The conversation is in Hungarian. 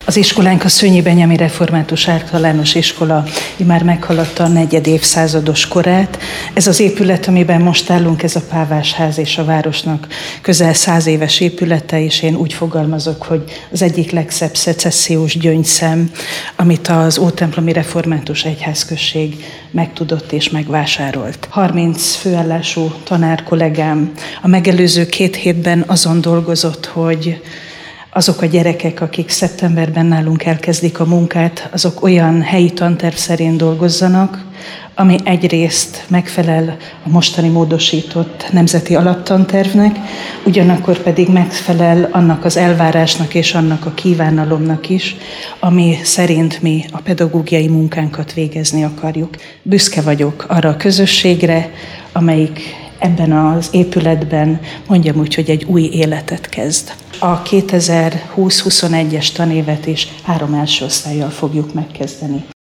Az iskolánk a Szőnyi Benyámi Református Általános Iskola immár meghaladta a 4. évszázados korát. Ez az épület, amiben most állunk, ez a Pávásház és a városnak közel 100 éves épülete, és én úgy fogalmazok, hogy az egyik legszebb szecessziós gyöngyszem, amit az Ótemplomi Református Egyházközség megtudott és megvásárolt. 30 főállású tanár kollégám a megelőző 2 hétben azon dolgozott, hogy azok a gyerekek, akik szeptemberben nálunk elkezdik a munkát, azok olyan helyi tanterv szerint dolgozzanak, ami egyrészt megfelel a mostani módosított nemzeti alaptantervnek, ugyanakkor pedig megfelel annak az elvárásnak és annak a kívánalomnak is, ami szerint mi a pedagógiai munkánkat végezni akarjuk. Büszke vagyok arra a közösségre, amelyik ebben az épületben, mondjam úgy, hogy egy új életet kezd. A 2020-21-es tanévet is 3 első osztállyal fogjuk megkezdeni.